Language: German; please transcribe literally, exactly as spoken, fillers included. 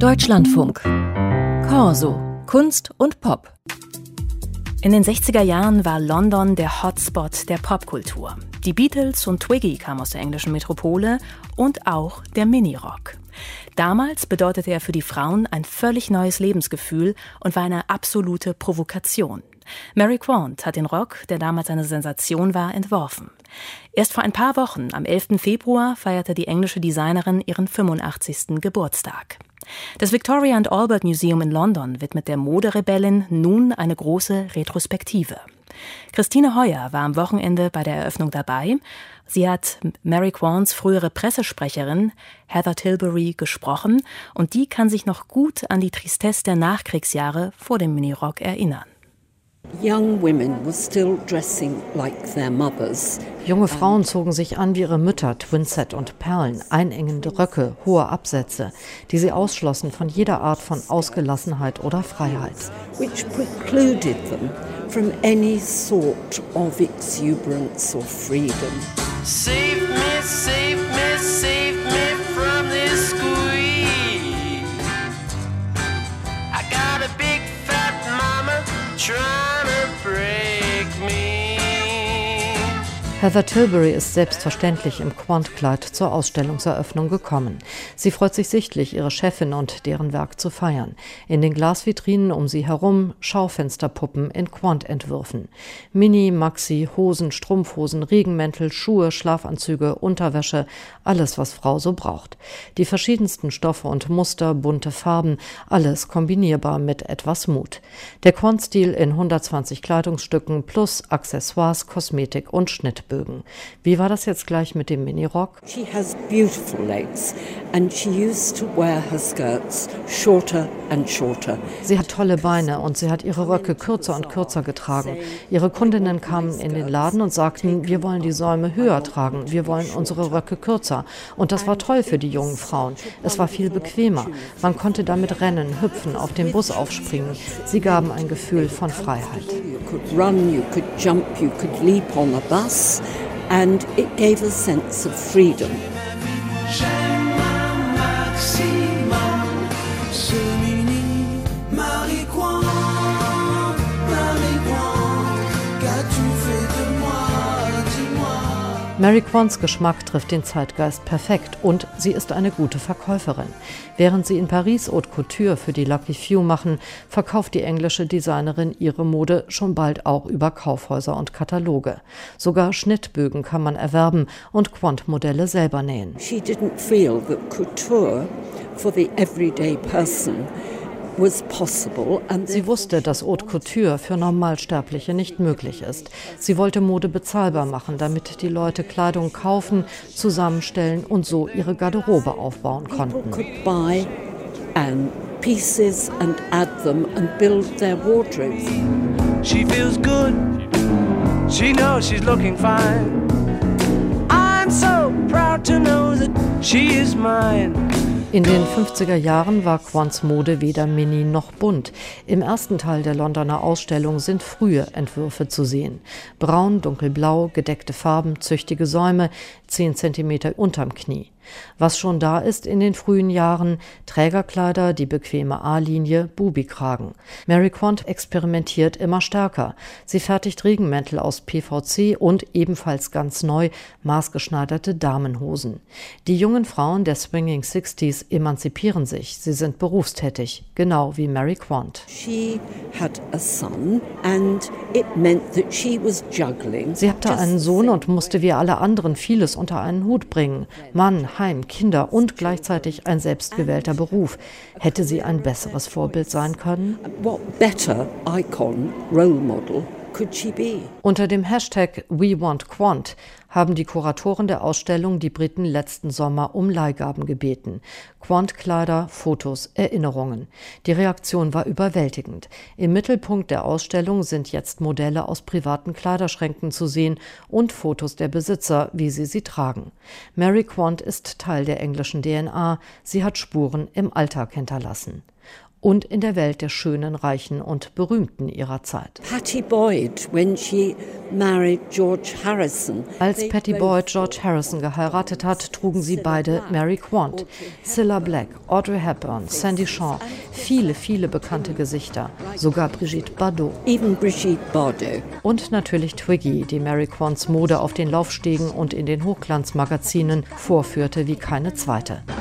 Deutschlandfunk. Corso. Kunst und Pop. In den sechziger Jahren war London der Hotspot der Popkultur. Die Beatles und Twiggy kamen aus der englischen Metropole und auch der Minirock. Damals bedeutete er für die Frauen ein völlig neues Lebensgefühl und war eine absolute Provokation. Mary Quant hat den Rock, der damals eine Sensation war, entworfen. Erst vor ein paar Wochen, am elften Februar, feierte die englische Designerin ihren fünfundachtzigsten Geburtstag. Das Victoria and Albert Museum in London widmet der Moderebellin nun eine große Retrospektive. Christine Heuer war am Wochenende bei der Eröffnung dabei. Sie hat Mary Quants frühere Pressesprecherin Heather Tilbury gesprochen und die kann sich noch gut an die Tristesse der Nachkriegsjahre vor dem Minirock erinnern. Junge Frauen zogen sich an wie ihre Mütter, Twinset und Perlen, einengende Röcke, hohe Absätze, die sie ausschlossen von jeder Art von Ausgelassenheit oder Freiheit. Which precluded them from any sort of exuberance or freedom. Save me, save me, save me from this squeeze. I got a big fat mama trying to break me. Heather Tilbury ist selbstverständlich im Quant-Kleid zur Ausstellungseröffnung gekommen. Sie freut sich sichtlich, ihre Chefin und deren Werk zu feiern. In den Glasvitrinen um sie herum Schaufensterpuppen in Quant-Entwürfen. Mini, Maxi, Hosen, Strumpfhosen, Regenmäntel, Schuhe, Schlafanzüge, Unterwäsche, alles, was Frau so braucht. Die verschiedensten Stoffe und Muster, bunte Farben, alles kombinierbar mit etwas Mut. Der Quant-Stil in hundertzwanzig Kleidungsstücken plus Accessoires, Kosmetik und Schnitt. Wie war das jetzt gleich mit dem Minirock? She has beautiful legs and she used to wear her skirts shorter and shorter. Sie hat tolle Beine und sie hat ihre Röcke kürzer und kürzer getragen. Ihre Kundinnen kamen in den Laden und sagten, wir wollen die Säume höher tragen, wir wollen unsere Röcke kürzer. Und das war toll für die jungen Frauen. Es war viel bequemer. Man konnte damit rennen, hüpfen, auf den Bus aufspringen. Sie gaben ein Gefühl von Freiheit. You could run, you could jump, you could leap on a bus. And it gave a sense of freedom. Mary Quants Geschmack trifft den Zeitgeist perfekt und sie ist eine gute Verkäuferin. Während sie in Paris Haute Couture für die Lucky Few machen, verkauft die englische Designerin ihre Mode schon bald auch über Kaufhäuser und Kataloge. Sogar Schnittbögen kann man erwerben und Quant-Modelle selber nähen. She didn't feel that couture for the everyday person was possible. Sie wusste, dass Haute Couture für Normalsterbliche nicht möglich ist. Sie wollte Mode bezahlbar machen, damit die Leute Kleidung kaufen, zusammenstellen und so ihre Garderobe aufbauen konnten. People could buy and pieces and add them and build their wardrobes. She feels good. She knows she's looking fine. I'm so proud to know that she is mine. In den fünfziger Jahren war Quants Mode weder mini noch bunt. Im ersten Teil der Londoner Ausstellung sind frühe Entwürfe zu sehen. Braun, dunkelblau, gedeckte Farben, züchtige Säume, zehn Zentimeter unterm Knie. Was schon da ist in den frühen Jahren, Trägerkleider, die bequeme A-Linie, Bubikragen. Mary Quant experimentiert immer stärker. Sie fertigt Regenmäntel aus P V C und ebenfalls ganz neu maßgeschneiderte Damenhosen. Die jungen Frauen der Swinging Sixties emanzipieren sich. Sie sind berufstätig, genau wie Mary Quant. She had a son and it meant that she was juggling. Sie hatte einen Sohn und musste wie alle anderen vieles unter einen Hut bringen. Mann, Heim, Kinder und gleichzeitig ein selbstgewählter Beruf. Hätte sie ein besseres Vorbild sein können? What better icon, role model could she be? Unter dem Hashtag We Want Quant haben die Kuratoren der Ausstellung die Briten letzten Sommer um Leihgaben gebeten. Quant-Kleider, Fotos, Erinnerungen. Die Reaktion war überwältigend. Im Mittelpunkt der Ausstellung sind jetzt Modelle aus privaten Kleiderschränken zu sehen und Fotos der Besitzer, wie sie sie tragen. Mary Quant ist Teil der englischen D N A. Sie hat Spuren im Alltag hinterlassen. und in der Welt der Schönen, Reichen und Berühmten ihrer Zeit. Pattie Boyd, when she married George Harrison. Als Pattie Boyd George Harrison geheiratet hat, trugen sie beide Mary Quant. Cilla Black, Audrey Hepburn, Sandy Shaw, viele, viele bekannte Gesichter, sogar Brigitte Bardot. Even Brigitte Bardot. Und natürlich Twiggy, die Mary Quants Mode auf den Laufstegen und in den Hochglanzmagazinen vorführte wie keine zweite.